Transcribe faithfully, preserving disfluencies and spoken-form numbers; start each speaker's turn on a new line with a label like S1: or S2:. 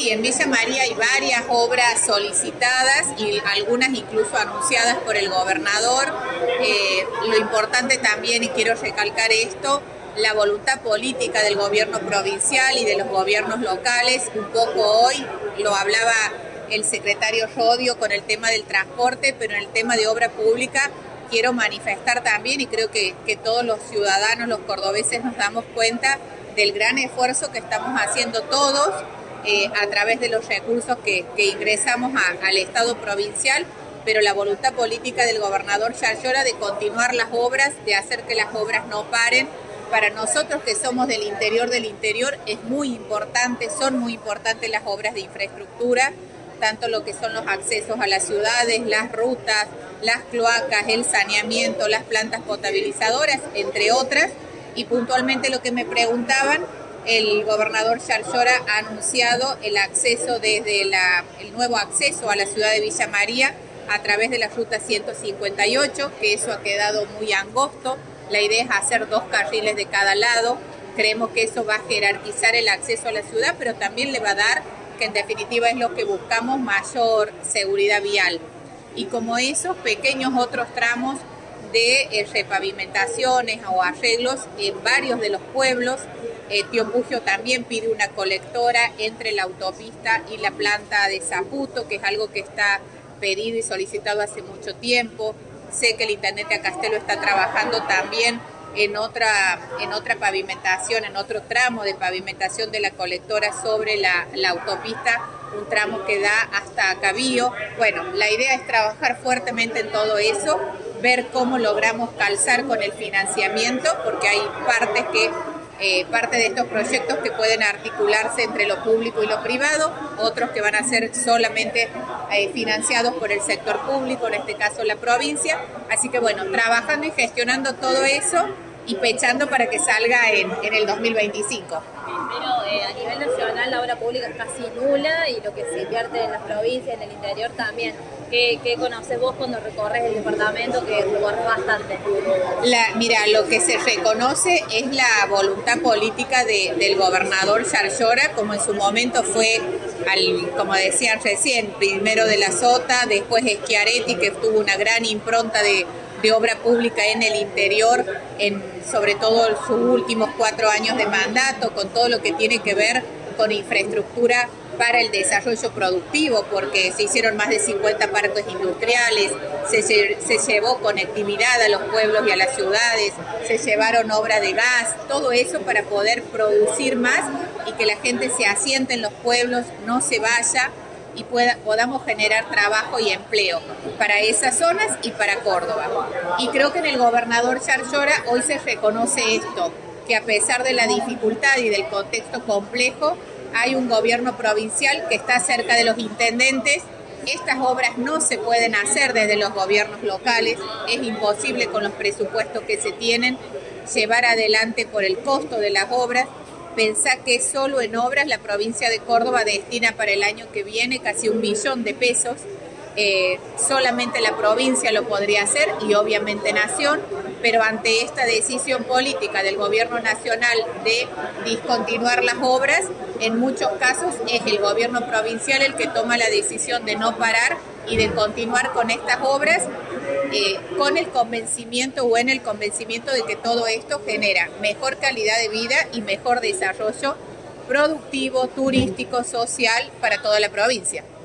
S1: Sí, en Villa María hay varias obras solicitadas y algunas incluso anunciadas por el gobernador. Eh, lo importante también, y quiero recalcar esto, la voluntad política del gobierno provincial y de los gobiernos locales. Un poco hoy lo hablaba el secretario Rodio con el tema del transporte, pero en el tema de obra pública quiero manifestar también, y creo que, que todos los ciudadanos, los cordobeses, nos damos cuenta del gran esfuerzo que estamos haciendo todos eh, a través de los recursos que, que ingresamos a, al Estado provincial, pero la voluntad política del gobernador Yarlora de continuar las obras, de hacer que las obras no paren. Para nosotros que somos del interior del interior es muy importante, son muy importantes las obras de infraestructura, tanto lo que son los accesos a las ciudades, las rutas, las cloacas, el saneamiento, las plantas potabilizadoras, entre otras. Y puntualmente lo que me preguntaban, el gobernador Yarlora ha anunciado el acceso desde la, el nuevo acceso a la ciudad de Villa María a través de la ruta ciento cincuenta y ocho, que eso ha quedado muy angosto. La idea es hacer dos carriles de cada lado. Creemos que eso va a jerarquizar el acceso a la ciudad, pero también le va a dar, que en definitiva es lo que buscamos, mayor seguridad vial. Y como esos pequeños otros tramos de eh, repavimentaciones o arreglos en varios de los pueblos. eh, Tío Pugio también pide una colectora entre la autopista y la planta de Zaputo, que es algo que está pedido y solicitado hace mucho tiempo. Sé que el intendente Acastelo está trabajando también en otra, en otra pavimentación, en otro tramo de pavimentación de la colectora sobre la, la autopista, un tramo que da hasta Cabío. Bueno, la idea es trabajar fuertemente en todo eso, ver cómo logramos calzar con el financiamiento, porque hay partes que Eh, parte de estos proyectos que pueden articularse entre lo público y lo privado, otros que van a ser solamente eh, financiados por el sector público, en este caso la provincia. Así que bueno, trabajando y gestionando todo eso y pechando para que salga en, en el dos mil veinticinco.
S2: Pero eh, a nivel nacional la obra pública es casi nula y lo que se invierte en las provincias, en el interior también. ¿Qué, qué conoces vos cuando recorres el departamento, que recorres bastante?
S1: La, mira, lo que se reconoce es la voluntad política de, del gobernador Yarlora, como en su momento fue, al, como decían recién, primero de la Sota, después Schiaretti, que tuvo una gran impronta de, de obra pública en el interior, en, sobre todo en sus últimos cuatro años de mandato, con todo lo que tiene que ver con infraestructura para el desarrollo productivo, porque se hicieron más de cincuenta parques industriales, se, se llevó conectividad a los pueblos y a las ciudades, se llevaron obra de gas, todo eso para poder producir más y que la gente se asiente en los pueblos, no se vaya y pueda, podamos generar trabajo y empleo para esas zonas y para Córdoba. Y creo que en el gobernador Yarlora hoy se reconoce esto, que a pesar de la dificultad y del contexto complejo, hay un gobierno provincial que está cerca de los intendentes. Estas obras no se pueden hacer desde los gobiernos locales, es imposible con los presupuestos que se tienen llevar adelante por el costo de las obras. Pensá que solo en obras la provincia de Córdoba destina para el año que viene casi un millón de pesos. Eh, solamente la provincia lo podría hacer y obviamente Nación, pero ante esta decisión política del gobierno nacional de discontinuar las obras, en muchos casos es el gobierno provincial el que toma la decisión de no parar y de continuar con estas obras, eh, con el convencimiento o en el convencimiento de que todo esto genera mejor calidad de vida y mejor desarrollo productivo, turístico, social para toda la provincia.